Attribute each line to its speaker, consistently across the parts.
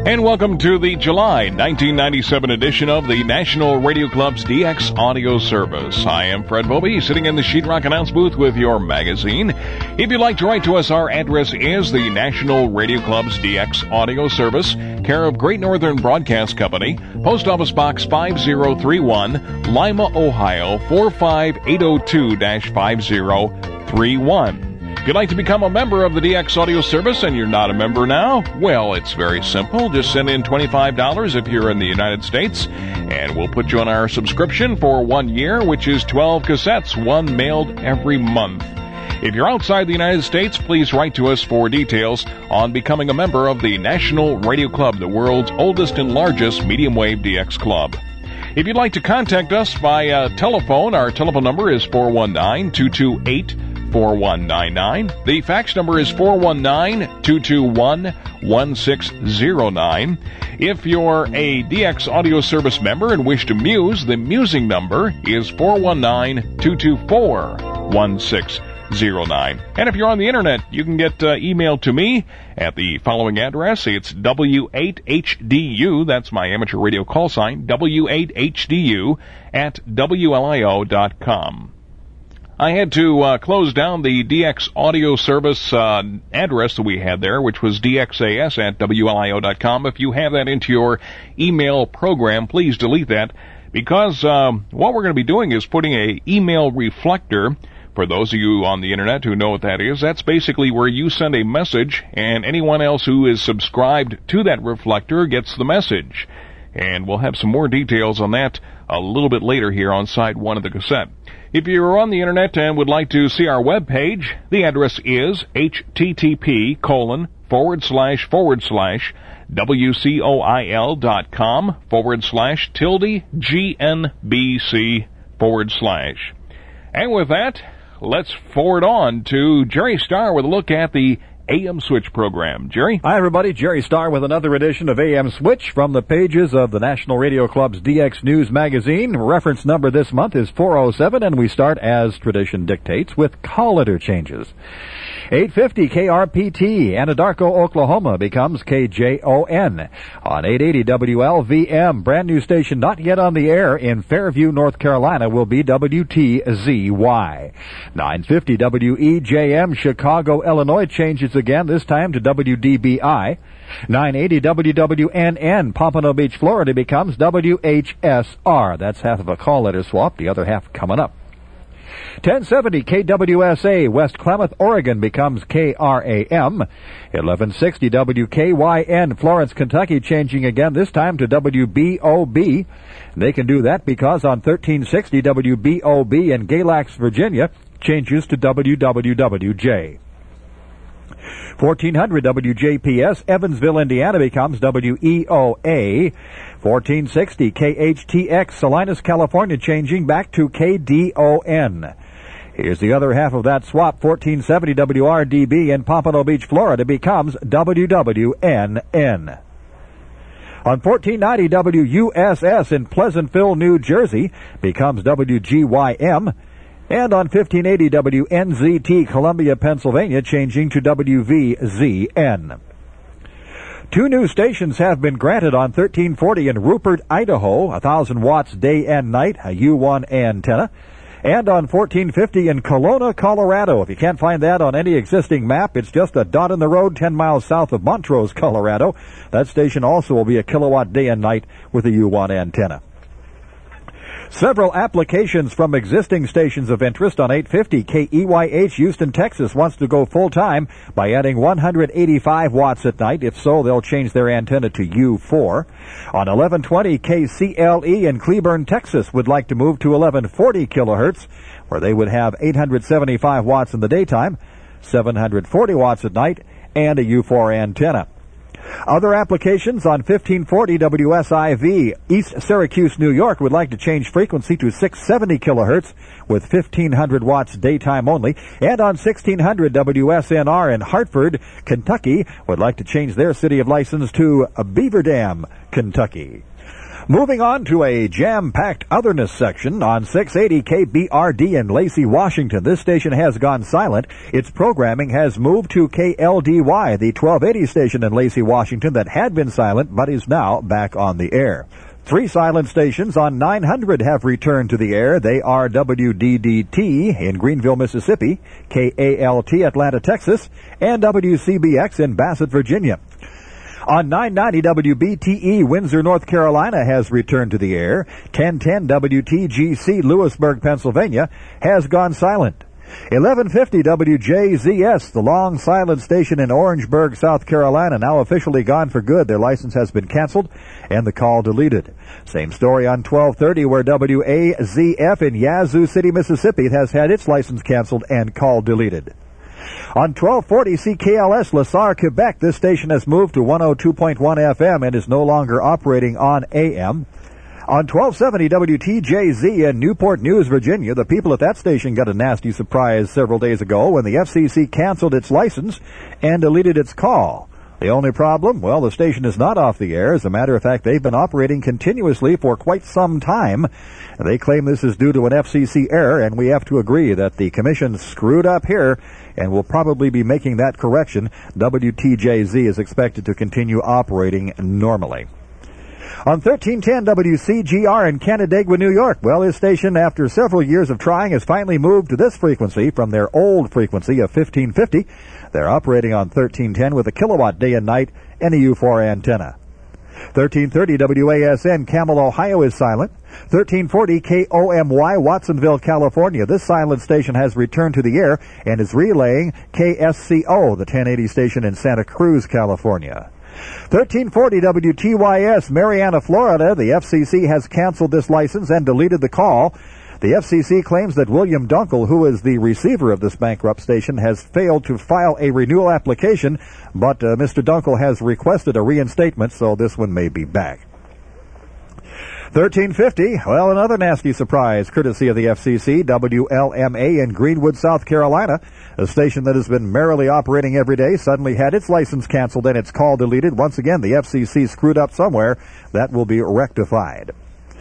Speaker 1: And welcome to the July 1997 edition of the National Radio Club's DX Audio Service. I am Fred Bobby, sitting in the Sheetrock announce booth with your magazine. If you'd like to write to us, our address is the National Radio Club's DX Audio Service, care of Great Northern Broadcast Company, Post Office Box 5031, Lima, Ohio 45802-5031. If you'd like to become a member of the DX Audio Service and you're not a member now, well, it's very simple. Just send in $25 if you're in the United States, and we'll put you on our subscription for 1 year, which is 12 cassettes, one mailed every month. If you're outside the United States, please write to us for details on becoming a member of the National Radio Club, the world's oldest and largest medium wave DX club. If you'd like to contact us by telephone, our telephone number is 419-228-4199. The fax number is 419-221-1609. If you're a DX Audio Service member and wish to muse, the musing number is 419-224-1609. And if you're on the internet, you can get email to me at the following address. It's W8HDU, that's my amateur radio call sign, W8HDU at WLIO.com. I had to close down the DX Audio Service address that we had there, which was DXAS at WLIO.com. If you have that into your email program, please delete that, because what we're going to be doing is putting a email reflector. For those of you on the internet who know what that is, that's basically where you send a message and anyone else who is subscribed to that reflector gets the message. And we'll have some more details on that a little bit later here on side one of the cassette. If you're on the internet and would like to see our webpage, the address is http://wwcoil.com/GNBC/. And with that, let's forward on to Jerry Starr with a look at the AM Switch program. Jerry?
Speaker 2: Hi, everybody. Jerry Starr with another edition of AM Switch from the pages of the National Radio Club's DX News magazine. Reference number this month is 407, and we start, as tradition dictates, with call letter changes. 850 KRPT, Anadarko, Oklahoma becomes KJON. On 880 WLVM, brand new station not yet on the air in Fairview, North Carolina, will be WTZY. 950 WEJM, Chicago, Illinois changes again, this time to WDBI. 980 WWNN, Pompano Beach, Florida becomes WHSR. That's half of a call letter swap, the other half coming up. 1070 KWSA, West Klamath, Oregon becomes KRAM. 1160 WKYN, Florence, Kentucky changing again, this time to WBOB. They can do that because on 1360 WBOB in Galax, Virginia changes to WWWJ. 1400 WJPS, Evansville, Indiana becomes WEOA. 1460 KHTX, Salinas, California changing back to KDON. Here's the other half of that swap. 1470 WRDB in Pompano Beach, Florida becomes WWNN. On 1490 WUSS in Pleasantville, New Jersey becomes WGYM. And on 1580 WNZT, Columbia, Pennsylvania, changing to WVZN. Two new stations have been granted on 1340 in Rupert, Idaho, 1,000 watts day and night, a U1 antenna. And on 1450 in Kelowna, Colorado. If you can't find that on any existing map, it's just a dot in the road 10 miles south of Montrose, Colorado. That station also will be a kilowatt day and night with a U1 antenna. Several applications from existing stations of interest. On 850, KEYH, Houston, Texas wants to go full-time by adding 185 watts at night. If so, they'll change their antenna to U4. On 1120, KCLE in Cleburne, Texas would like to move to 1140 kilohertz, where they would have 875 watts in the daytime, 740 watts at night, and a U4 antenna. Other applications on 1540 WSIV, East Syracuse, New York, would like to change frequency to 670 kilohertz with 1500 watts daytime only. And on 1600 WSNR in Hartford, Kentucky, would like to change their city of license to Beaver Dam, Kentucky. Moving on to a jam-packed otherness section on 680 KBRD in Lacey, Washington. This station has gone silent. Its programming has moved to KLDY, the 1280 station in Lacey, Washington that had been silent but is now back on the air. 3 silent stations on 900 have returned to the air. They are WDDT in Greenville, Mississippi, KALT Atlanta, Texas, and WCBX in Bassett, Virginia. On 990 WBTE, Windsor, North Carolina has returned to the air. 1010 WTGC, Lewisburg, Pennsylvania has gone silent. 1150 WJZS, the long silent station in Orangeburg, South Carolina, now officially gone for good. Their license has been canceled and the call deleted. Same story on 1230 where WAZF in Yazoo City, Mississippi has had its license canceled and call deleted. On 1240 CKLS LaSalle, Quebec, this station has moved to 102.1 FM and is no longer operating on AM. On 1270 WTJZ in Newport News, Virginia, the people at that station got a nasty surprise several days ago when the FCC canceled its license and deleted its call. The only problem? Well, the station is not off the air. As a matter of fact, they've been operating continuously for quite some time. They claim this is due to an FCC error, and we have to agree that the Commission screwed up here and will probably be making that correction. WTJZ is expected to continue operating normally. On 1310 WCGR in Canandaigua, New York, well, this station, after several years of trying, has finally moved to this frequency from their old frequency of 1550. They're operating on 1310 with a kilowatt day and night and a U4 antenna. 1330 WASN Camel, Ohio is silent. 1340 KOMY Watsonville, California. This silent station has returned to the air and is relaying KSCO, the 1080 station in Santa Cruz, California. 1340 WTYS Marianna, Florida. The FCC has canceled this license and deleted the call. The FCC claims that William Dunkel, who is the receiver of this bankrupt station, has failed to file a renewal application, but Mr. Dunkel has requested a reinstatement, so this one may be back. 1350, well, another nasty surprise, courtesy of the FCC, WLMA in Greenwood, South Carolina. A station that has been merrily operating every day suddenly had its license canceled and its call deleted. Once again, the FCC screwed up somewhere. That will be rectified.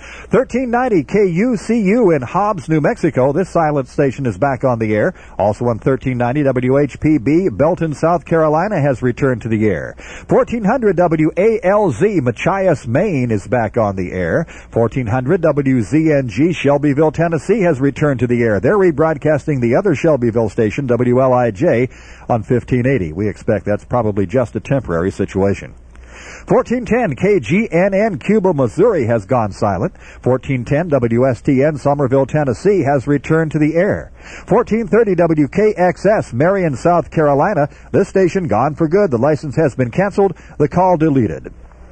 Speaker 2: 1390 KUCU in Hobbs, New Mexico. This silent station is back on the air. Also on 1390 WHPB, Belton, South Carolina has returned to the air. 1400 WALZ, Machias, Maine is back on the air. 1400 WZNG, Shelbyville, Tennessee has returned to the air. They're rebroadcasting the other Shelbyville station, WLIJ, on 1580. We expect that's probably just a temporary situation. 1410 KGNN Cuba, Missouri has gone silent. 1410 WSTN Somerville, Tennessee has returned to the air. 1430 WKXS Marion, South Carolina. This station gone for good. The license has been canceled. The call deleted.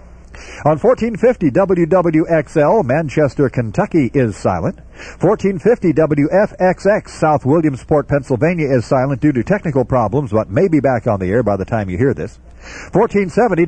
Speaker 2: On 1450 WWXL Manchester, Kentucky is silent. 1450 WFXX South Williamsport, Pennsylvania is silent due to technical problems, but may be back on the air by the time you hear this. 1470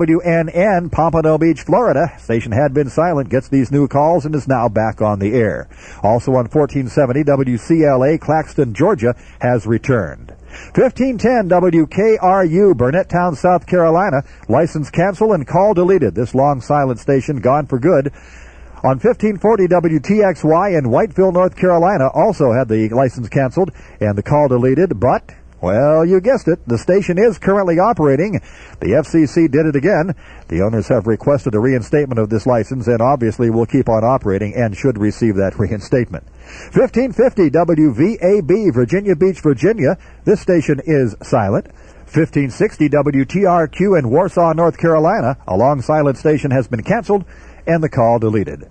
Speaker 2: WWNN Pompano Beach, Florida. Station had been silent, gets these new calls, and is now back on the air. Also on 1470 WCLA Claxton, Georgia has returned. 1510 WKRU Burnetttown, South Carolina. License cancel and call deleted. This long silent station gone for good. On 1540 WTXY in Whiteville, North Carolina, also had the license canceled and the call deleted, but, well, you guessed it, the station is currently operating. The FCC did it again. The owners have requested a reinstatement of this license and obviously will keep on operating and should receive that reinstatement. 1550 WVAB Virginia Beach, Virginia. This station is silent. 1560 WTRQ in Warsaw, North Carolina. A long silent station has been canceled and the call deleted.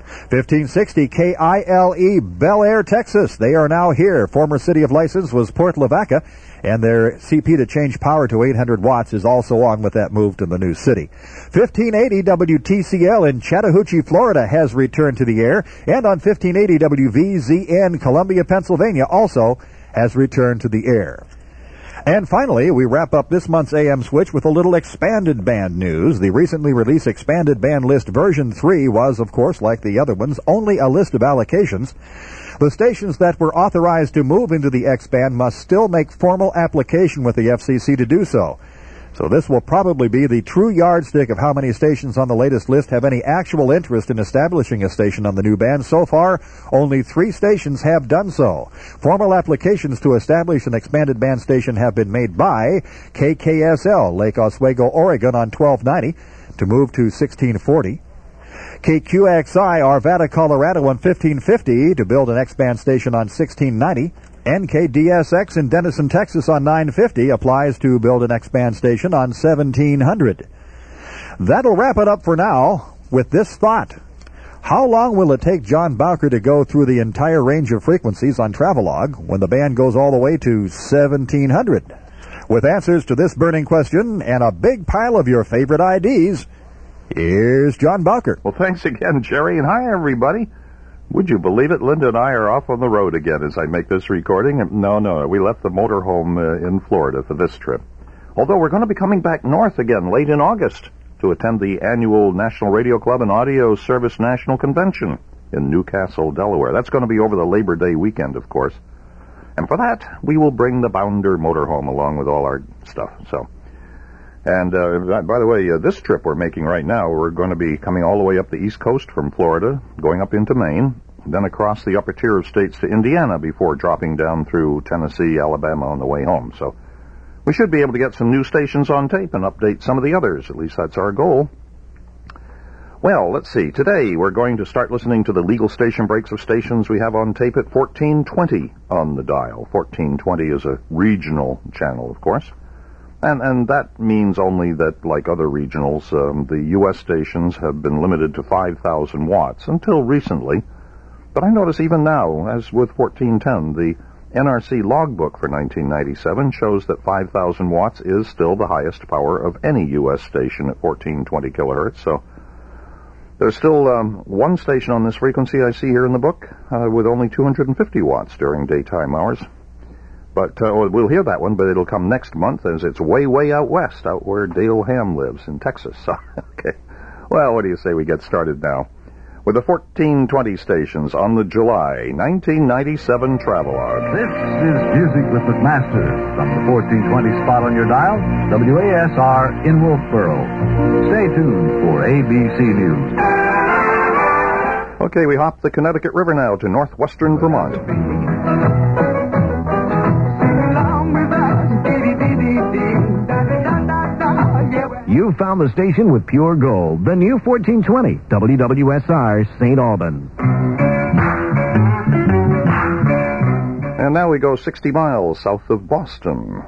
Speaker 2: 1560 KILE Bel Air, Texas. They are now here. Former city of license was Port Lavaca, and their CP to change power to 800 watts is also on with that move to the new city. 1580 WTCL in Chattahoochee, Florida has returned to the air, and on 1580 WVZN Columbia, Pennsylvania also has returned to the air. And finally, we wrap up this month's AM Switch with a little expanded band news. The recently released expanded band list version 3 was, of course, like the other ones, only a list of allocations. The stations that were authorized to move into the X band must still make formal application with the FCC to do so. So this will probably be the true yardstick of how many stations on the latest list have any actual interest in establishing a station on the new band. So far, only 3 stations have done so. Formal applications to establish an expanded band station have been made by KKSL, Lake Oswego, Oregon on 1290 to move to 1640. KQXI, Arvada, Colorado on 1550 to build an X-band station on 1690. NKDSX in Denison, Texas on 950 applies to build an X-band station on 1700. That'll wrap it up for now with this thought. How long will it take John Bowker to go through the entire range of frequencies on Travelog when the band goes all the way to 1700? With answers to this burning question and a big pile of your favorite IDs, here's John Bowker.
Speaker 3: Well, thanks again, Jerry, and hi, everybody. Would you believe it? Linda and I are off on the road again as I make this recording. No, we left the motorhome in Florida for this trip. Although we're going to be coming back north again late in August to attend the annual National Radio Club and Audio Service National Convention in Newcastle, Delaware. That's going to be over the Labor Day weekend, of course. And for that, we will bring the Bounder motorhome along with all our stuff. And by the way, this trip we're making right now, we're going to be coming all the way up the East Coast from Florida, going up into Maine, then across the upper tier of states to Indiana before dropping down through Tennessee, Alabama on the way home. So we should be able to get some new stations on tape and update some of the others. At least that's our goal. Well, let's see. Today we're going to start listening to the legal station breaks of stations we have on tape at 1420 on the dial. 1420 is a regional channel, of course. And that means only that, like other regionals, the U.S. stations have been limited to 5,000 watts until recently. But I notice even now, as with 1410, the NRC logbook for 1997 shows that 5,000 watts is still the highest power of any U.S. station at 1420 kilohertz. So there's still one station on this frequency I see here in the book with only 250 watts during daytime hours. But we'll hear that one, but it'll come next month as it's way, way out west, out where Dale Ham lives in Texas. So, okay. Well, what do you say we get started now with the 1420 stations on the July 1997 Travelog.
Speaker 4: This is Music with McMaster from the 1420 spot on your dial, WASR in Wolfboro. Stay tuned for ABC News.
Speaker 3: Okay, we hop the Connecticut River now to northwestern Vermont.
Speaker 4: You found the station with pure gold, the new 1420, WWSR St. Albans.
Speaker 3: And now we go 60 miles south of Boston.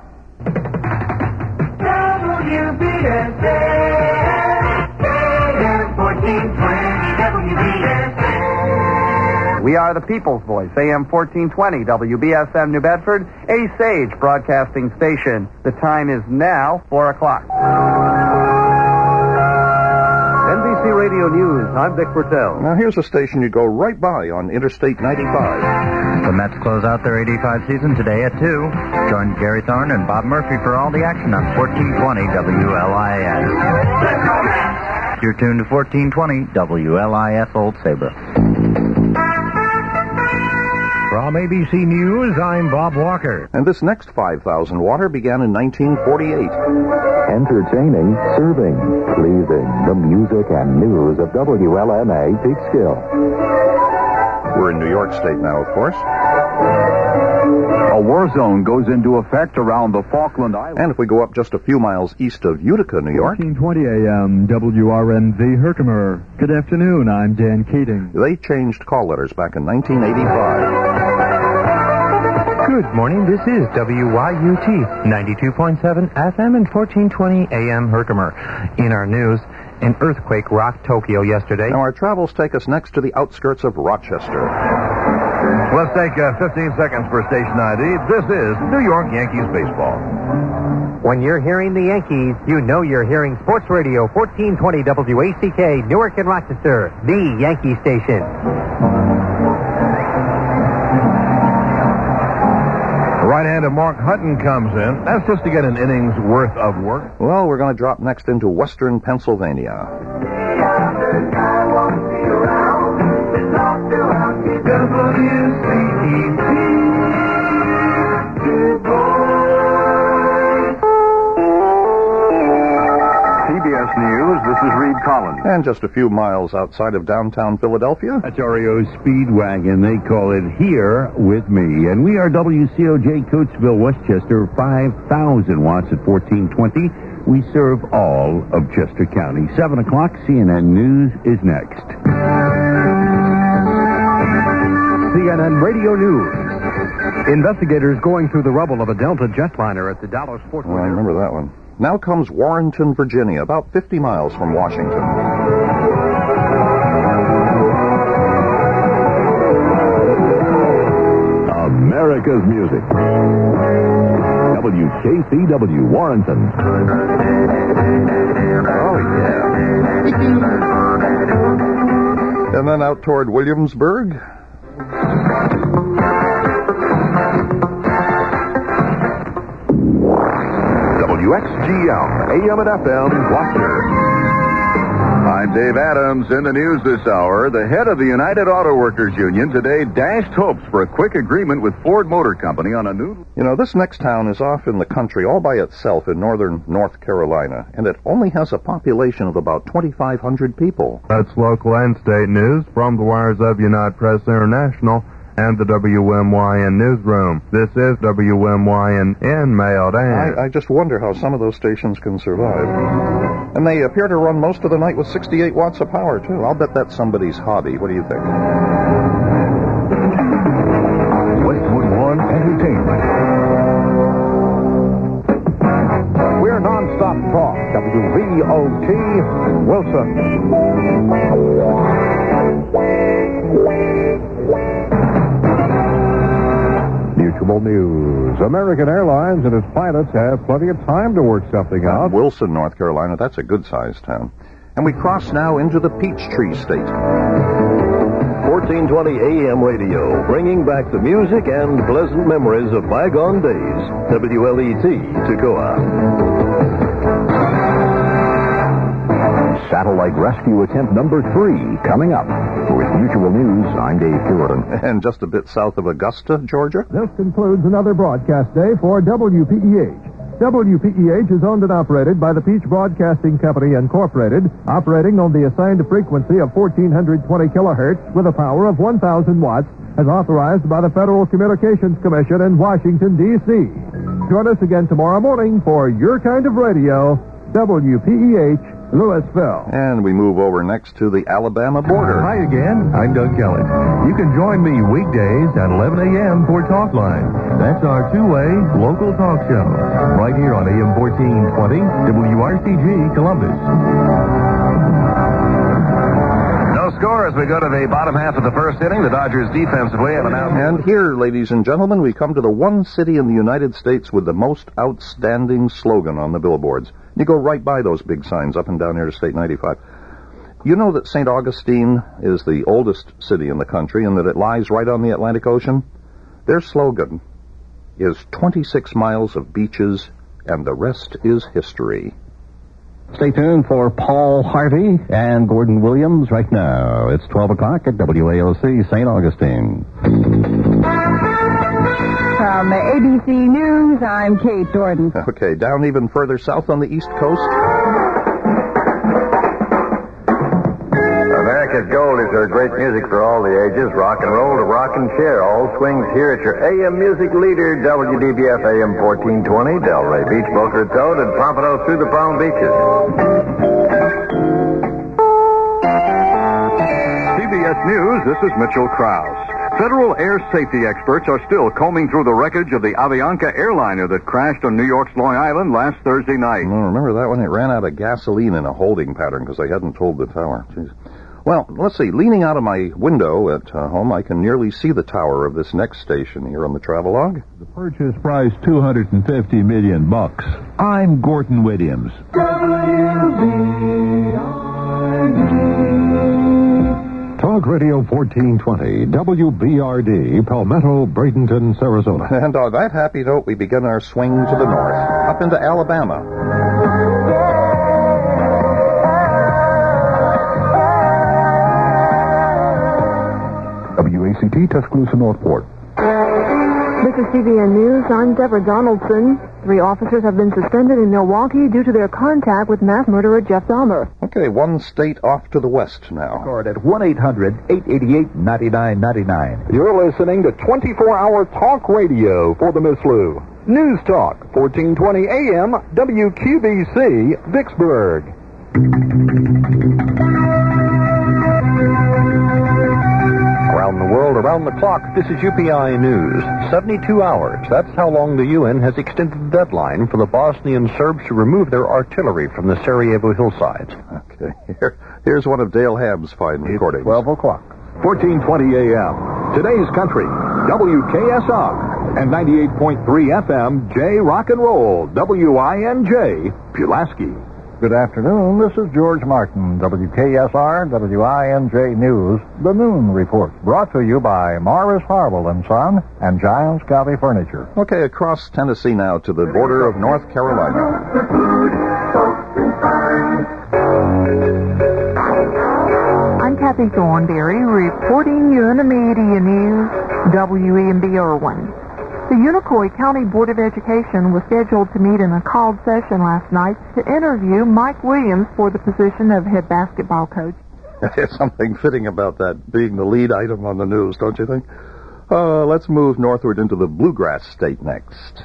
Speaker 5: WBSA, 1420, WBSA.
Speaker 6: We are the People's Voice, AM 1420, WBSM New Bedford, a Sage broadcasting station. The time is now 4 o'clock. NBC Radio News, I'm Dick Bertel.
Speaker 3: Now here's a station you go right by on Interstate 95.
Speaker 7: The Mets close out their 85 season today at 2. Join Gary Thorne and Bob Murphy for all the action on 1420 WLIS. You're tuned to 1420 WLIS Old Saybrook.
Speaker 4: From ABC News, I'm Bob Walker.
Speaker 3: And this next 5,000 water began in 1948.
Speaker 8: Entertaining, serving, pleasing, the music and news of WLMA Peekskill.
Speaker 3: We're in New York State now, of course.
Speaker 8: A war zone goes into effect around the Falkland Islands.
Speaker 3: And if we go up just a few miles east of Utica, New York.
Speaker 9: 1420 AM, WRNV Herkimer. Good afternoon, I'm Dan Keating.
Speaker 3: They changed call letters back in 1985.
Speaker 10: Good morning, this is WYUT 92.7 FM and 1420 AM Herkimer. In our news, an earthquake rocked Tokyo yesterday.
Speaker 3: Now our travels take us next to the outskirts of Rochester.
Speaker 4: Let's take 15 seconds for station ID. This is New York Yankees baseball.
Speaker 10: When you're hearing the Yankees, you know you're hearing Sports Radio 1420 WACK, Newark and Rochester, the Yankee station.
Speaker 4: Right-hander Mark Hutton comes in. That's just to get an inning's worth of work.
Speaker 3: Well, we're going to drop next into western Pennsylvania.
Speaker 11: is Reed Collins.
Speaker 3: And just a few miles outside of downtown Philadelphia.
Speaker 12: That's REO Speedwagon. They call it Here With Me. And we are WCOJ Coatesville, Westchester, 5,000 watts at 1420. We serve all of Chester County. 7 o'clock, CNN News is next.
Speaker 13: CNN Radio News. Investigators going through the rubble of a Delta jetliner at the Dallas-Fort Worth.
Speaker 3: I remember that one. Now comes Warrenton, Virginia, about 50 miles from Washington.
Speaker 8: America's music. WKCW, Warrenton.
Speaker 3: Oh, yeah. And then out toward Williamsburg.
Speaker 14: WXGM, AM and FM, Gloucester. I'm Dave Adams. In the news this hour, the head of the United Auto Workers Union today dashed hopes for a quick agreement with Ford Motor Company on a new...
Speaker 3: You know, this next town is off in the country all by itself in northern North Carolina, and it only has a population of about 2,500 people.
Speaker 15: That's local and state news from the wires of United Press International and the WMYN newsroom. This is WMYN mailed in.
Speaker 3: I just wonder how some of those stations can survive. And they appear to run most of the night with 68 watts of power, too. I'll bet that's somebody's hobby. What do you think?
Speaker 8: Westwood One Entertainment.
Speaker 13: We're non-stop talk. WVOT Wilson. Mutual News. American Airlines and its pilots have plenty of time to work something out.
Speaker 3: Wilson, North Carolina, that's a good-sized town. And we cross now into the Peachtree State.
Speaker 16: 1420 AM radio, bringing back the music and pleasant memories of bygone days. WLET, Toccoa.
Speaker 8: Satellite rescue attempt number 3 coming up. With Mutual News, I'm Dave Puritan.
Speaker 3: And just a bit south of Augusta, Georgia.
Speaker 13: This concludes another broadcast day for WPEH. WPEH is owned and operated by the Peach Broadcasting Company, Incorporated, operating on the assigned frequency of 1420 kilohertz with a power of 1,000 watts, as authorized by the Federal Communications Commission in Washington, D.C. Join us again tomorrow morning for Your Kind of Radio, WPEH, Louisville.
Speaker 3: And we move over next to the Alabama border.
Speaker 13: Hi again. I'm Doug Kelly. You can join me weekdays at 11 a.m. for Talk Line. That's our two-way local talk show. Right here on AM 1420, WRCG, Columbus.
Speaker 11: No score as we go to the bottom half of the first inning. The Dodgers defensively have announced...
Speaker 3: And here, ladies and gentlemen, we come to the one city in the United States with the most outstanding slogan on the billboards. You go right by those big signs up and down Interstate 95. You know that St. Augustine is the oldest city in the country and that it lies right on the Atlantic Ocean? Their slogan is 26 miles of beaches and the rest is history.
Speaker 17: Stay tuned for Paul Harvey and Gordon Williams right now. It's 12 o'clock at WAOC St. Augustine.
Speaker 18: From ABC News, I'm Kate Jordan.
Speaker 3: Okay, down even further south on the East Coast.
Speaker 19: America's Gold is her great music for all the ages. Rock and roll to rock and share. All swings here at your AM music leader, WDBF AM 1420, Delray Beach, Boca Raton, and Pompano through the Palm Beaches.
Speaker 14: CBS News, this is Mitchell Krause. Federal air safety experts are still combing through the wreckage of the Avianca airliner that crashed on New York's Long Island last Thursday night.
Speaker 3: Oh, remember that one? It ran out of gasoline in a holding pattern because they hadn't told the tower. Jeez. Well, let's see. Leaning out of my window at home, I can nearly see the tower of this next station here on the Travelogue.
Speaker 20: The purchase price, $250 million. I'm Gordon Williams.
Speaker 8: Talk Radio 1420, WBRD, Palmetto, Bradenton, Sarasota.
Speaker 3: And on that happy note, we begin our swing to the north, up into Alabama.
Speaker 8: WACT, Tuscaloosa, Northport.
Speaker 21: This is CBN News. I'm Deborah Donaldson. 3 officers have been suspended in Milwaukee due to their contact with mass murderer Jeff Dahmer.
Speaker 3: Okay, one state off to the west now.
Speaker 1: Record at 1-800-888-9999.
Speaker 22: You're listening to 24-hour talk radio for the Miss Lou. News Talk, 1420 AM, WQBC, Vicksburg.
Speaker 23: Around the world, around the clock, this is UPI News. 72 hours. That's how long the UN has extended the deadline for the Bosnian Serbs to remove their artillery from the Sarajevo hillsides.
Speaker 3: Okay, here's one of Dale Habb's fine recordings.
Speaker 1: 12 o'clock.
Speaker 22: 1420 AM. Today's country, WKSR, and 98.3 FM, J Rock and Roll, WINJ, Pulaski.
Speaker 1: Good afternoon. This is George Martin, WKSR, WINJ News, The Noon Report, brought to you by Morris Harville & Son and Giles County Furniture.
Speaker 3: Okay, across Tennessee now to the border of North Carolina.
Speaker 24: I'm Kathy Thornberry, reporting Unimedia News, WEMB Irwin. The Unicoi County Board of Education was scheduled to meet in a called session last night to interview Mike Williams for the position of head basketball coach.
Speaker 3: There's something fitting about that being the lead item on the news, don't you think? Let's move northward into the Bluegrass State next.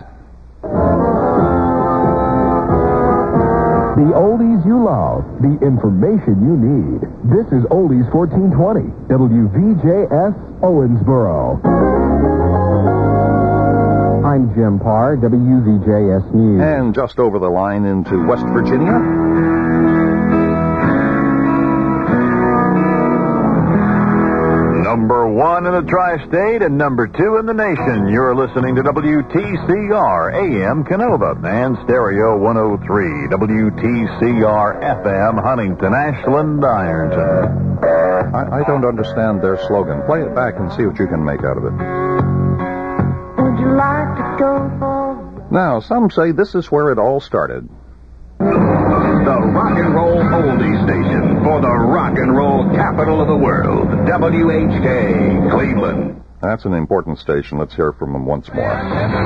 Speaker 13: The oldies you love, the information you need. This is Oldies 1420, WVJS Owensboro. I'm Jim Parr, WVJS News.
Speaker 3: And just over the line into West Virginia.
Speaker 11: Number 1 in the tri-state and number 2 in the nation. You're listening to WTCR AM Canova and Stereo 103, WTCR FM Huntington, Ashland, Ironton.
Speaker 3: I don't understand their slogan. Play it back and see what you can make out of it.
Speaker 24: Would you like to go for...
Speaker 3: Now, some say this is where it all started.
Speaker 11: The rock and roll oldie station for the rock and roll capital of the world, WHK, Cleveland.
Speaker 3: That's an important station. Let's hear from them once more.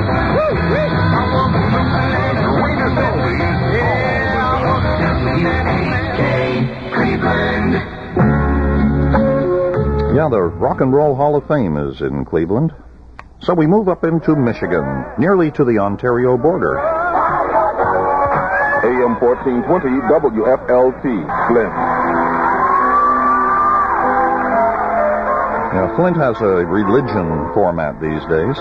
Speaker 3: Yeah, the Rock and Roll Hall of Fame is in Cleveland. So we move up into Michigan, nearly to the Ontario border.
Speaker 25: AM 1420 WFLT, Flint.
Speaker 3: Yeah, Flint has a religion format these days.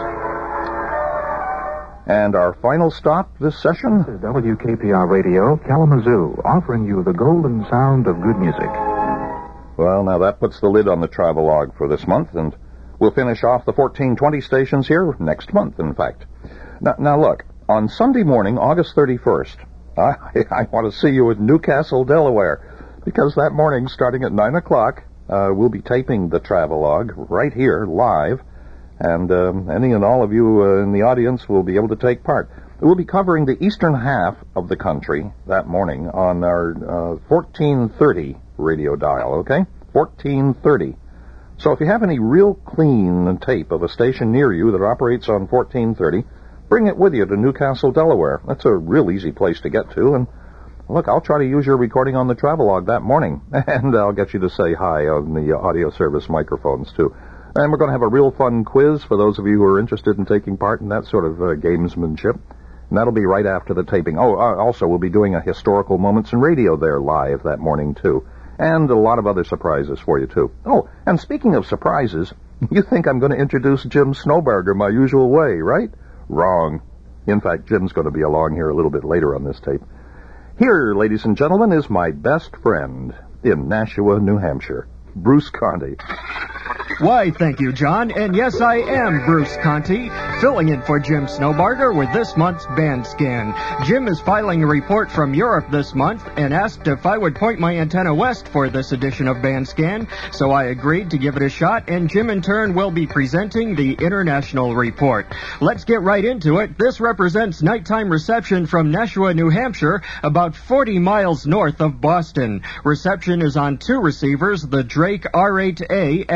Speaker 3: And our final stop this session?
Speaker 26: This is WKPR Radio, Kalamazoo, offering you the golden sound of good music.
Speaker 3: Well, now that puts the lid on the travelogue for this month, and we'll finish off the 1420 stations here next month, in fact. Now look, on Sunday morning, August 31st, I want to see you in Newcastle, Delaware, because that morning, starting at 9 o'clock, we'll be taping the travelogue right here, live, and any and all of you in the audience will be able to take part. We'll be covering the eastern half of the country that morning on our 1430 radio dial, okay? 1430. So if you have any real clean tape of a station near you that operates on 1430, bring it with you to Newcastle, Delaware. That's a real easy place to get to. And look, I'll try to use your recording on the travelogue that morning. And I'll get you to say hi on the audio service microphones, too. And we're going to have a real fun quiz for those of you who are interested in taking part in that sort of gamesmanship. And that'll be right after the taping. Oh, also, we'll be doing a Historical Moments in Radio there live that morning, too. And a lot of other surprises for you, too. Oh, and speaking of surprises, you think I'm going to introduce Jim Snowbarger my usual way, right? Wrong. In fact, Jim's going to be along here a little bit later on this tape. Here, ladies and gentlemen, is my best friend in Nashua, New Hampshire, Bruce Conti.
Speaker 27: Why, thank you, John. And yes, I am Bruce Conti, filling in for Jim Snowbarger with this month's Band Scan. Jim is filing a report from Europe this month and asked if I would point my antenna west for this edition of Band Scan, so I agreed to give it a shot, and Jim in turn will be presenting the international report. Let's get right into it. This represents nighttime reception from Nashua, New Hampshire, about 40 miles north of Boston. Reception is on two receivers, the Drake R8A and the Low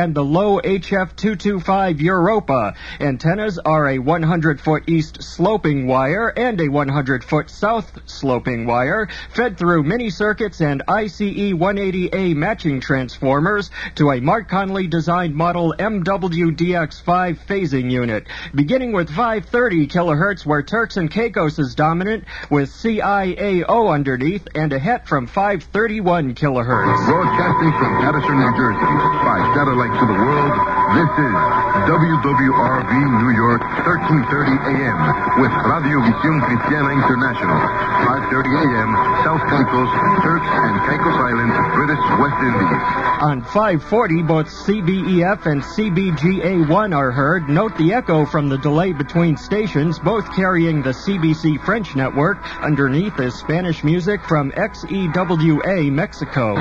Speaker 27: WHLO HF225 Europa. Antennas are a 100-foot east sloping wire and a 100-foot south sloping wire, fed through mini circuits and ICE 180A matching transformers to a Mark Conley designed model MWDX5 phasing unit, beginning with 530 kilohertz where Turks and Caicos is dominant, with CIAO underneath and a het from 531 kilohertz.
Speaker 2: Broadcasting from Paterson, New Jersey, by satellite to the world, this is WWRV New York, 1330 AM, with Radio Visión Cristiana International, 530 AM, South Caicos, Turks and Caicos Islands, British West Indies.
Speaker 27: On 540, both CBEF and CBGA1 are heard. Note the echo from the delay between stations, both carrying the CBC French network. Underneath is Spanish music from XEWA Mexico.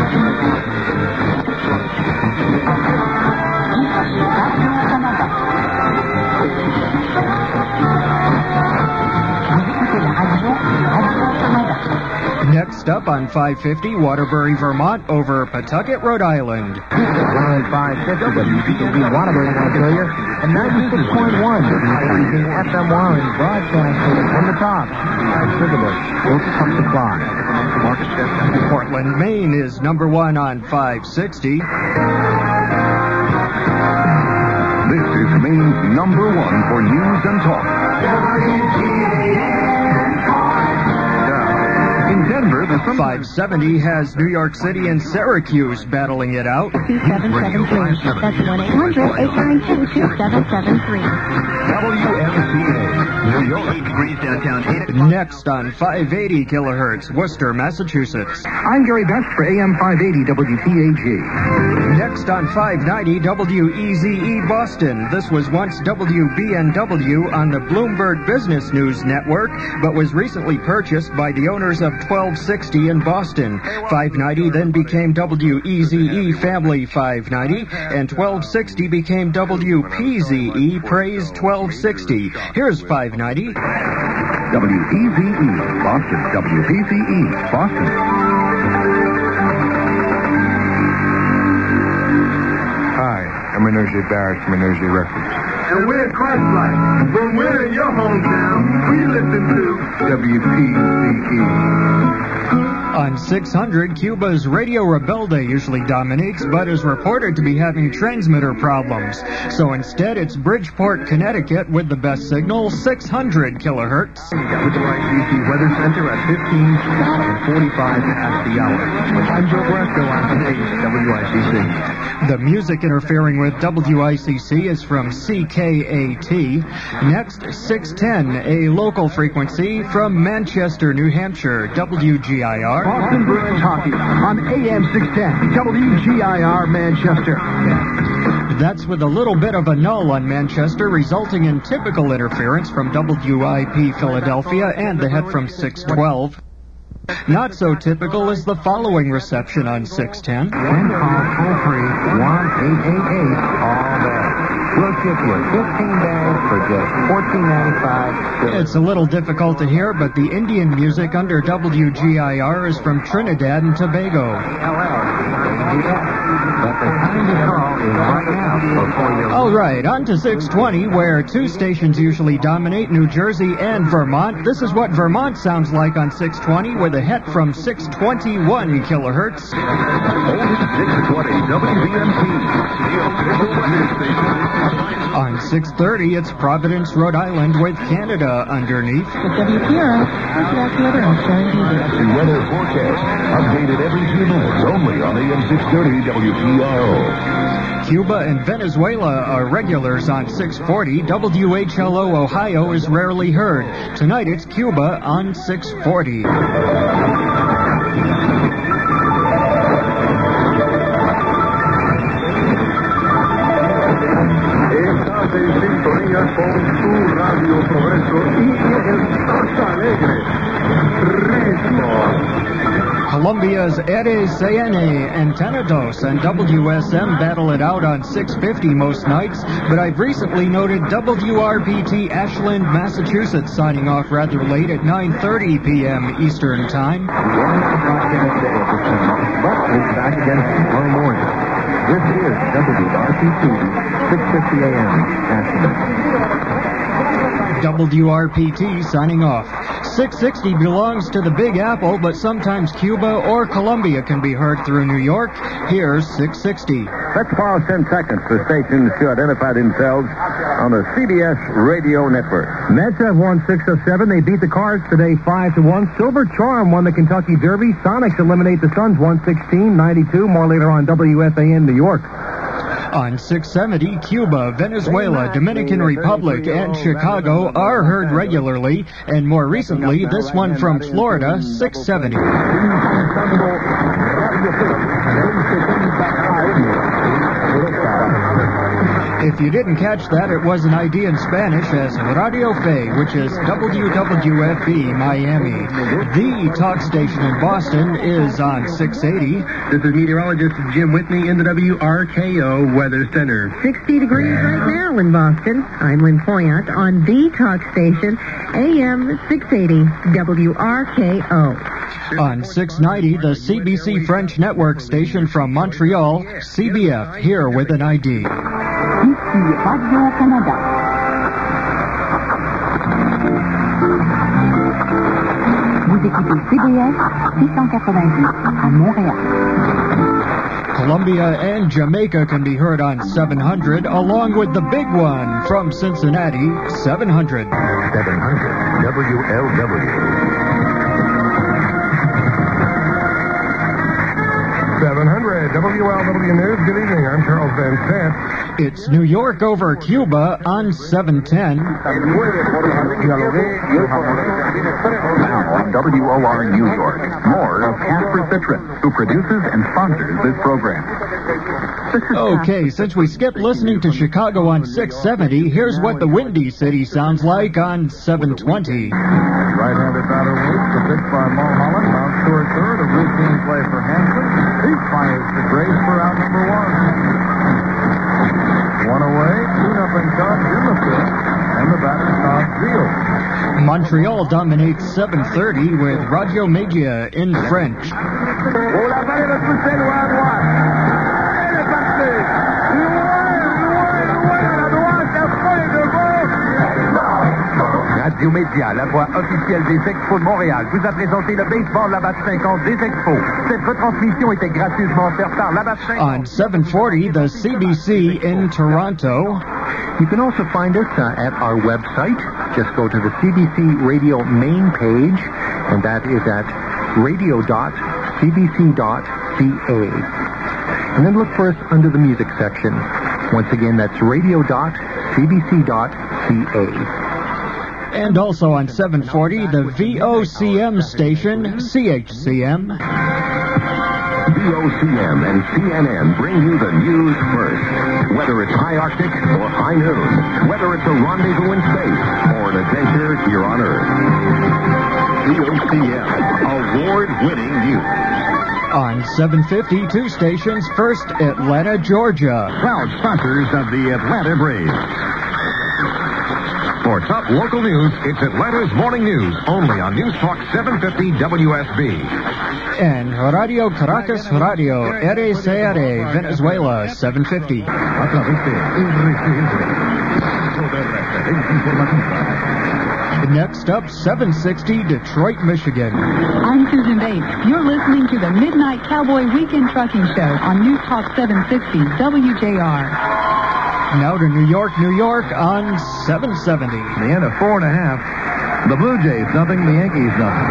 Speaker 27: Next up on 550, Waterbury, Vermont, over Pawtucket, Rhode Island.
Speaker 4: 550, WPTV Waterbury, Australia, and 96.1, using FM Warren, broadcasting from the top. Sugarbush, Oak Supply.
Speaker 27: Portland, Maine is number one on 560.
Speaker 2: This is Maine's number one for news and talk. In Denver, the
Speaker 27: 570 has New York City and Syracuse battling it out.
Speaker 5: 2773. That's 1-800-892-2773.
Speaker 2: WMCA, New York. 8 degrees downtown.
Speaker 27: Next on 580 kilohertz, Worcester, Massachusetts.
Speaker 6: I'm Gary Best for AM 580 WPAG.
Speaker 27: Next on 590 WEZE Boston. This was once WBNW on the Bloomberg Business News Network, but was recently purchased by the owners of 1260 in Boston. 590 then became WEZE Family 590, and 1260 became WPZE Praise 1260. Here's 590.
Speaker 2: WEZE Boston, WPZE Boston.
Speaker 7: Hi, I'm Energy Barrett from Energy Records.
Speaker 2: And we're Christ-like. When we're in your hometown, we listen to WPCE.
Speaker 27: On 600, Cuba's Radio Rebelde usually dominates, but is reported to be having transmitter problems. So instead, it's Bridgeport, Connecticut with the best signal, 600 kilohertz.
Speaker 22: WICC Weather Center at 15:45 past the hour. I'm Joe Bresco on today's WICC.
Speaker 27: The music interfering with WICC is from CKAT. Next, 610, a local frequency from Manchester, New Hampshire, WGIR.
Speaker 22: Boston Bruins Hockey on AM 610, WGIR Manchester.
Speaker 27: That's with a little bit of a null on Manchester, resulting in typical interference from WIP Philadelphia and the het from 612. Not so typical is the following reception on 610.
Speaker 4: Then call toll-free 1-888 all day. We'll ship you 15 bags for just $14.95.
Speaker 27: It's a little difficult to hear, but the Indian music under WGIR is from Trinidad and Tobago. All right, on to 620, where two stations usually dominate, New Jersey and Vermont. This is what Vermont sounds like on 620, with a het from 621 kilohertz.
Speaker 2: 620 WBMP.
Speaker 27: On 630, it's Providence, Rhode Island, with Canada underneath.
Speaker 5: With WPRO, weather on Sharon TV.
Speaker 2: The weather forecast, updated every few minutes, only on AM 630 WPRO.
Speaker 27: Cuba and Venezuela are regulars on 640. WHLO Ohio is rarely heard. Tonight it's Cuba on 640.
Speaker 2: Estás en sintonía con su Radio Progreso y el Salsa Alegre. Ritmo.
Speaker 27: Colombia's RCN, Antena Dos, and WSM battle it out on 650 most nights, but I've recently noted WRPT Ashland, Massachusetts signing off rather late at 9:30 p.m. Eastern Time.
Speaker 22: But we'll be back again tomorrow morning.
Speaker 26: This is WRPT, 650 AM, National.
Speaker 27: WRPT signing off. 660 belongs to the Big Apple, but sometimes Cuba or Colombia can be heard through New York. Here's 660.
Speaker 9: Let's pause 10 seconds for stations to identify themselves on the CBS radio network.
Speaker 6: Mets have won 6 of 7. They beat the Cards today 5-1. Silver Charm won the Kentucky Derby. Sonics eliminate the Suns 116-92. More later on WFAN New York.
Speaker 27: On 670, Cuba, Venezuela, Dominican Republic, and Chicago are heard regularly, and more recently, this one from Florida, 670. If you didn't catch that, it was an ID in Spanish as Radio Fe, which is WWFE Miami. The talk station in Boston is on 680.
Speaker 6: This is meteorologist Jim Whitney in the WRKO Weather Center.
Speaker 10: 60 degrees right now in Boston. I'm Lynn Poyant on the talk station, AM 680 WRKO.
Speaker 27: On 690, the CBC French network station from Montreal, CBF, here with an ID.
Speaker 12: Ici Radio-Canada. Vous écoutez CBS 690 à Montréal.
Speaker 27: Colombia and Jamaica can be heard on 700, along with the big one from Cincinnati, 700.
Speaker 26: 700 WLW.
Speaker 7: 700 WLW News. Good evening. I'm Charles Van Sant.
Speaker 27: It's New York over Cuba on 710.
Speaker 9: Now on WOR New York, more of Casper Citron, who produces and sponsors this program.
Speaker 27: Okay, since we skipped listening to Chicago on 670, here's what the Windy City sounds like on 720.
Speaker 1: Right-handed batter Woods, the pitch by Mulholland, mounts toward third, a routine play for Hanson. He fires to Grace for out number one. One away, tune-up and Cubs in the fifth, and the batter Todd Field.
Speaker 27: Montreal dominates 7:30 with Radio Media in French.
Speaker 9: Radio Média, la voix officielle des Expos de Montréal, vous a présenté le baseball La Batte 50 des Expos. Cette retransmission était gracieusement offerte par La Batte 50.
Speaker 27: On 740, the CBC in Toronto.
Speaker 22: You can also find us at our website. Just go to the CBC Radio main page, and that is at radio.cbc.ca. And then look for us under the music section. Once again, that's radio.cbc.ca.
Speaker 27: And also on 740, the VOCM station, CHCM.
Speaker 8: VOCM and CNN bring you the news first. Whether it's high Arctic or high noon, whether it's a rendezvous in space or an adventure here on Earth. VOCM, award-winning news.
Speaker 27: On 750, two stations. First, Atlanta, Georgia.
Speaker 9: Proud sponsors of the Atlanta Braves. For top local news, it's Atlanta's Morning News, only on News Talk 750 WSB.
Speaker 27: And Radio Caracas Radio, RCR, Venezuela, 750. Next up, 760, Detroit, Michigan.
Speaker 12: I'm Susan Bates. You're listening to the Midnight Cowboy Weekend Trucking Show on News Talk 760 WJR.
Speaker 27: Now to New York, New York on 770.
Speaker 9: The end of 4.5. The Blue Jays nothing, the Yankees nothing.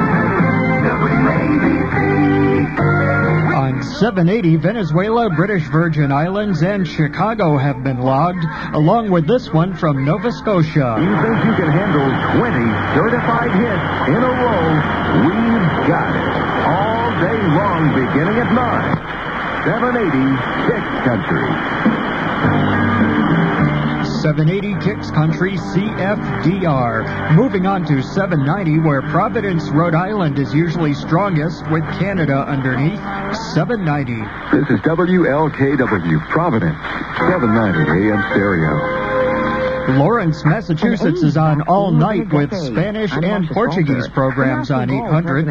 Speaker 27: On 780, Venezuela, British Virgin Islands, and Chicago have been logged, along with this one from Nova Scotia.
Speaker 9: You think you can handle 20 certified hits in a row? We've got it. All day long, beginning at 9. 780, Kicks Country.
Speaker 27: 780 Kicks Country CFDR. Moving on to 790, where Providence, Rhode Island is usually strongest with Canada underneath. 790.
Speaker 9: This is WLKW, Providence, 790 AM stereo.
Speaker 27: Lawrence, Massachusetts is on all night with Spanish and Portuguese programs on 800.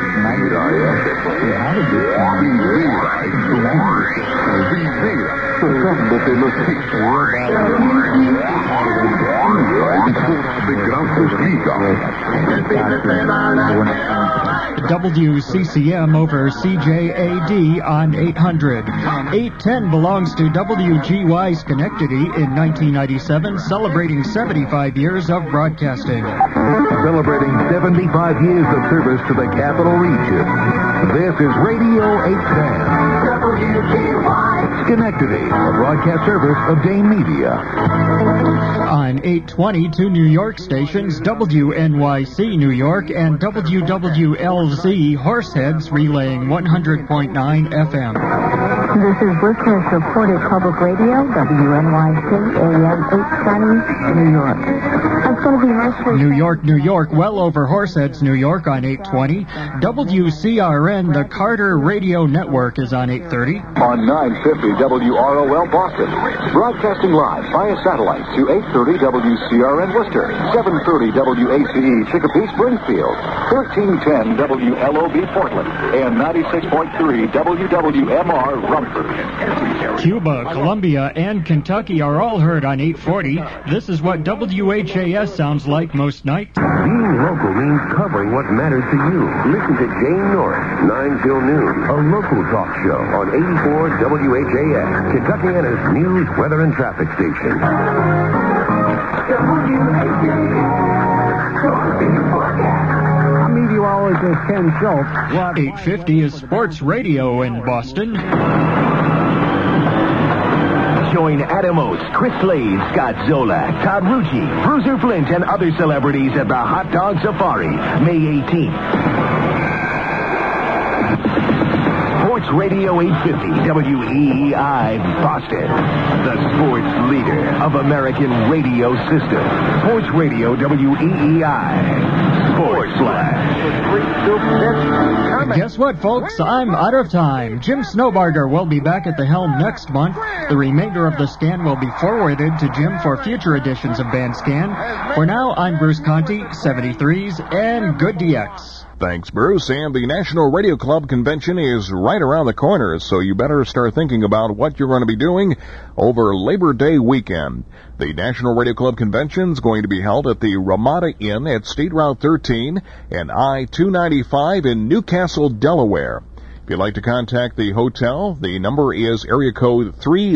Speaker 27: WCCM over CJAD on 800. 810 belongs to WGY Schenectady in 1997, celebrating 75 years of broadcasting.
Speaker 9: Celebrating 75 years of service to the capital region. This is Radio 810. WGY Schenectady, a broadcast service of Dane Media.
Speaker 27: On 820, two New York stations, WNYC New York and WWLZ Horseheads, relaying 100.9 FM.
Speaker 21: This is Listeners Reported Public Radio, WNYC, AM 820, New York. It's going to be nice for
Speaker 27: New York, New York, well over Horseheads, New York on 820. WCRN, the Carter Radio Network, is on 830.
Speaker 14: On 950 WROL Boston. Broadcasting live via satellite to 830 WCRN Worcester, 730 WACE Chicopee Springfield, 1310 WLOB Portland, and 96.3 WWMR Rumford.
Speaker 27: Cuba, Columbia, and Kentucky are all heard on 840. This is what WHAS sounds like most nights.
Speaker 15: Being local means covering what matters to you. Listen to Jane Norris, 9 till noon, a local talk show on 84 WHAS, Kentuckiana's news, weather, and traffic station.
Speaker 6: I'm meteorologist Ken Schultz.
Speaker 27: 850 is sports radio in Boston.
Speaker 16: Join Adam Oates, Chris Slade, Scott Zolak, Todd Rucci, Bruiser Flint, and other celebrities at the Hot Dog Safari, May 18th. Sports Radio 850 WEEI Boston, the sports leader of American radio system. Sports Radio WEEI. Sports Flash.
Speaker 27: Guess what, folks? I'm out of time. Jim Snowbarger will be back at the helm next month. The remainder of the scan will be forwarded to Jim for future editions of Bandscan. For now, I'm Bruce Conti, 73s, and good DX.
Speaker 3: Thanks, Bruce. And the National Radio Club Convention is right around the corner, so you better start thinking about what you're going to be doing over Labor Day weekend. The National Radio Club Convention is going to be held at the Ramada Inn at State Route 13 and I-295 in Newcastle, Delaware. If you'd like to contact the hotel, the number is area code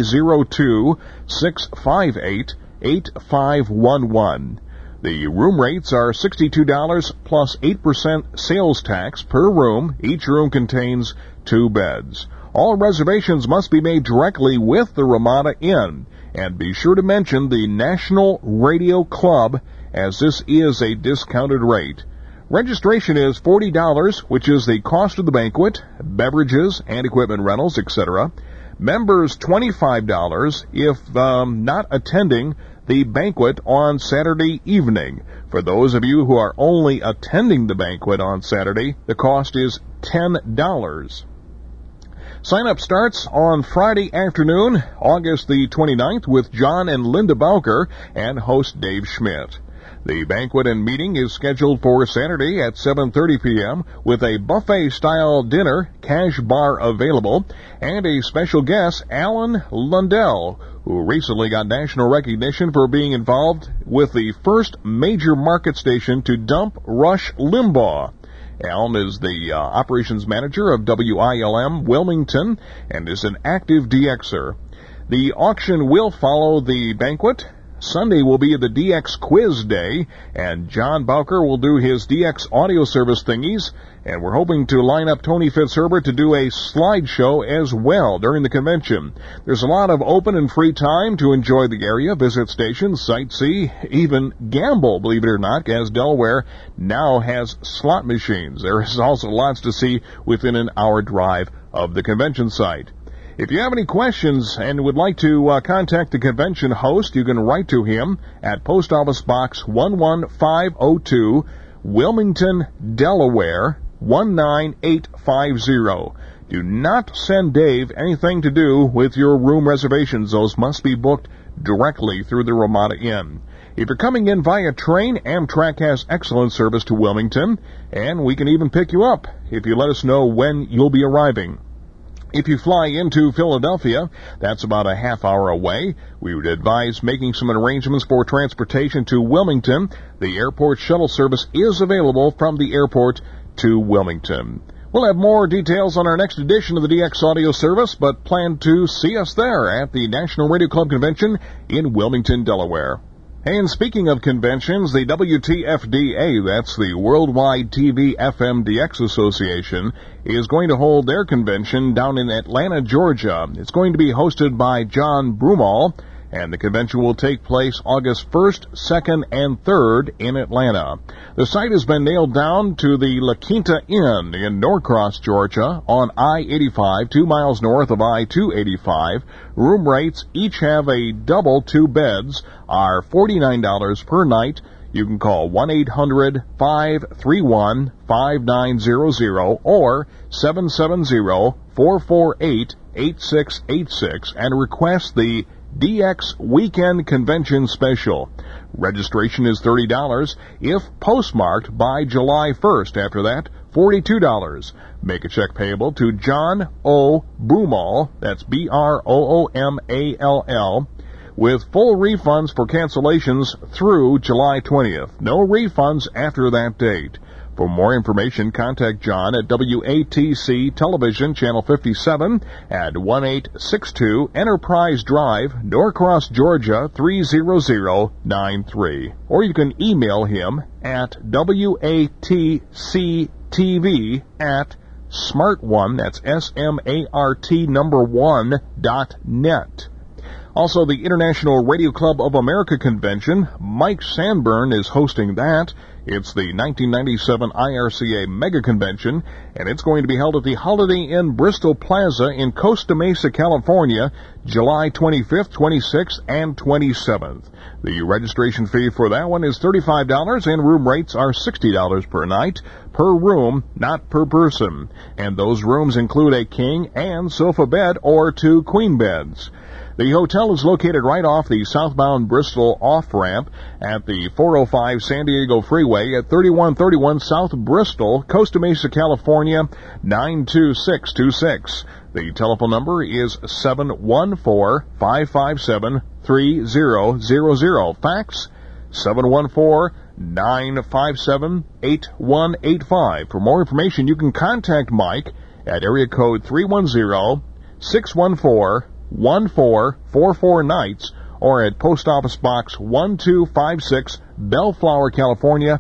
Speaker 3: 302-658-8511. The room rates are $62 plus 8% sales tax per room. Each room contains 2 beds. All reservations must be made directly with the Ramada Inn. And be sure to mention the National Radio Club, as this is a discounted rate. Registration is $40, which is the cost of the banquet, beverages, and equipment rentals, etc. Members $25 if not attending the banquet on Saturday evening. For those of you who are only attending the banquet on Saturday, the cost is $10. Sign-up starts on Friday afternoon, August the 29th, with John and Linda Bowker and host Dave Schmidt. The banquet and meeting is scheduled for Saturday at 7:30 p.m. with a buffet-style dinner, cash bar available, and a special guest, Alan Lundell, who recently got national recognition for being involved with the first major market station to dump Rush Limbaugh. Alan is the operations manager of WILM Wilmington and is an active DXer. The auction will follow the banquet. Sunday will be the DX Quiz Day, and John Bowker will do his DX audio service thingies, and we're hoping to line up Tony Fitzherbert to do a slideshow as well during the convention. There's a lot of open and free time to enjoy the area, visit stations, sightsee, even gamble, believe it or not, as Delaware now has slot machines. There is also lots to see within an hour drive of the convention site. If you have any questions and would like to contact the convention host, you can write to him at Post Office Box 11502, Wilmington, Delaware, 19850. Do not send Dave anything to do with your room reservations. Those must be booked directly through the Ramada Inn.
Speaker 13: If you're coming in via train, Amtrak has excellent service to Wilmington, and we can even pick you up if you let us know when you'll be arriving. If you fly into Philadelphia, that's about a half hour away. We would advise making some arrangements for transportation to Wilmington. The airport shuttle service is available from the airport to Wilmington. We'll have more details on our next edition of the DX Audio Service, but plan to see us there at the National Radio Club Convention in Wilmington, Delaware. And speaking of conventions, the WTFDA, that's the Worldwide TV FM DX Association, is going to hold their convention down in Atlanta, Georgia. It's going to be hosted by John Broomall, and the convention will take place August 1st, 2nd, and 3rd in Atlanta. The site has been nailed down to the La Quinta Inn in Norcross, Georgia, on I-85, 2 miles north of I-285. Room rates each have a double 2 beds, are $49 per night. You can call 1-800-531-5900 or 770-448-8686 and request the DX Weekend Convention Special. Registration is $30 if postmarked by July 1st. After that, $42. Make a check payable to John O. Broomall, that's B-R-O-O-M-A-L-L, with full refunds for cancellations through July 20th. No refunds after that date. For more information, contact John at WATC Television, Channel 57 at 1862 Enterprise Drive, Norcross, Georgia, 30093. Or you can email him at WATCTV at smart1, that's S-M-A-R-T number 1.net. Also, the International Radio Club of America Convention, Mike Sanborn is hosting that. It's the 1997 IRCA Mega Convention, and it's going to be held at the Holiday Inn Bristol Plaza in Costa Mesa, California, July 25th, 26th, and 27th. The registration fee for that one is $35, and room rates are $60 per night, per room, not per person. And those rooms include a king and sofa bed or 2 queen beds. The hotel is located right off the southbound Bristol off-ramp at the 405 San Diego Freeway at 3131 South Bristol, Costa Mesa, California, 92626. The telephone number is 714-557-3000. Fax 714-957-8185. For more information, you can contact Mike at area code 310-614-1444 Nights or at Post Office Box 1256, Bellflower, California,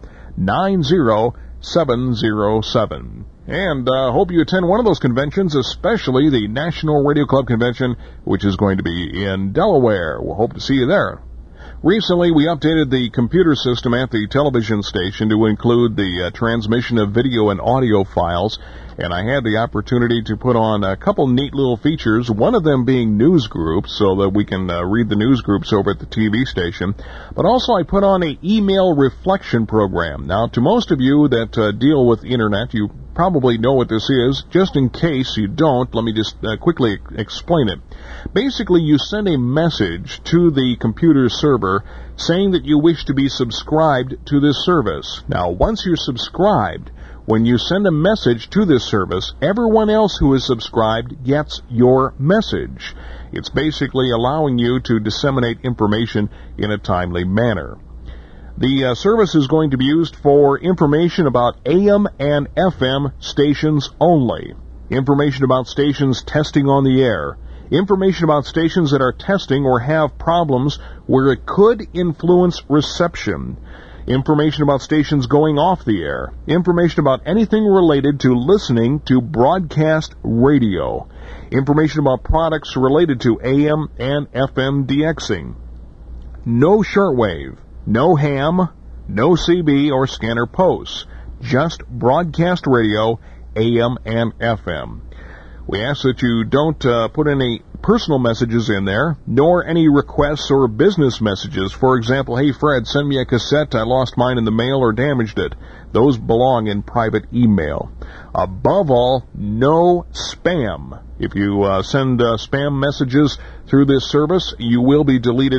Speaker 13: 90707. And hope you attend one of those conventions, especially the National Radio Club Convention, which is going to be in Delaware. We'll hope to see you there. Recently, we updated the computer system at the television station to include the transmission of video and audio files, and I had the opportunity to put on a couple neat little features, one of them being news groups, so that we can read the news groups over at the TV station. But also I put on an email reflection program. Now, to most of you that deal with the Internet, you probably know what this is. Just in case you don't, let me just quickly explain it. Basically, you send a message to the computer server saying that you wish to be subscribed to this service. Now, once you're subscribed, when you send a message to this service, everyone else who is subscribed gets your message. It's basically allowing you to disseminate information in a timely manner. The service is going to be used for information about AM and FM stations only, information about stations testing on the air, information about stations that are testing or have problems where it could influence reception, information about stations going off the air, information about anything related to listening to broadcast radio, information about products related to AM and FM DXing. No shortwave, no ham, no CB or scanner posts, just broadcast radio, AM and FM. We ask that you don't put any personal messages in there, nor any requests or business messages. For example, hey Fred, send me a cassette, I lost mine in the mail or damaged it. Those belong in private email. Above all, no spam. If you send spam messages through this service, you will be deleted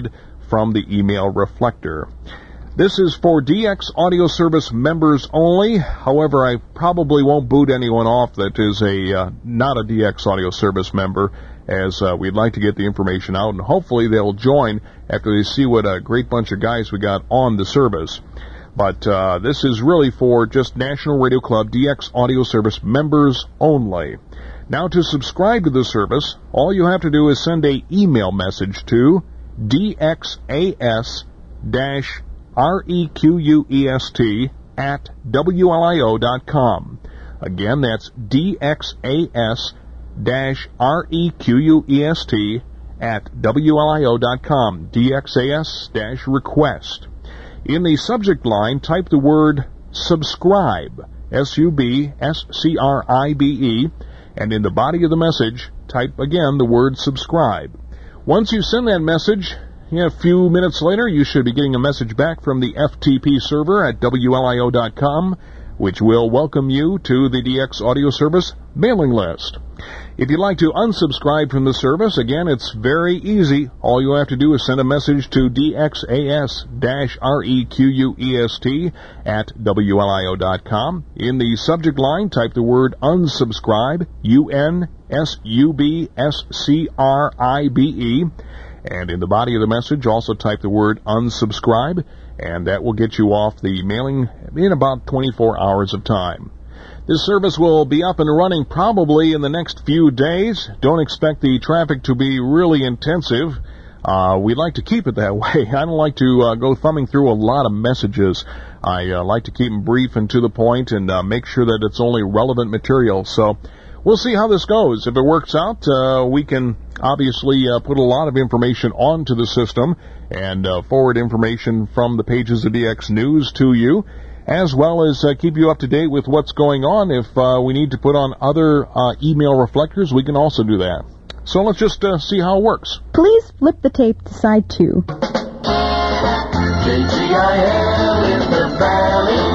Speaker 13: from the email reflector. This is for DX Audio Service members only. However, I probably won't boot anyone off that is not a DX Audio Service member, as we'd like to get the information out, and hopefully they'll join after they see what a great bunch of guys we got on the service. But this is really for just National Radio Club DX Audio Service members only. Now, to subscribe to the service, all you have to do is send a email message to dxas-request@WLIO.com. Again, that's dxas-request@WLIO.com. DXAS-request. In the subject line, type the word subscribe, SUBSCRIBE, and in the body of the message, type again the word subscribe. Once you send that message, a few minutes later, you should be getting a message back from the FTP server at WLIO.com, which will welcome you to the DX Audio Service mailing list. If you'd like to unsubscribe from the service, again, it's very easy. All you have to do is send a message to DXAS-REQUEST@WLIO.com. In the subject line, type the word unsubscribe, UNSUBSCRIBE, and in the body of the message, also type the word unsubscribe, and that will get you off the mailing in about 24 hours of time. This service will be up and running probably in the next few days. Don't expect the traffic to be really intensive. We'd like to keep it that way. I don't like to go thumbing through a lot of messages. I like to keep them brief and to the point and make sure that it's only relevant material. So we'll see how this goes. If it works out, we can obviously put a lot of information onto the system and forward information from the pages of DX News to you, as well as keep you up to date with what's going on. If we need to put on other email reflectors, we can also do that. So let's just see how it works.
Speaker 21: Please flip the tape to side 2.
Speaker 11: JGIL in the valley.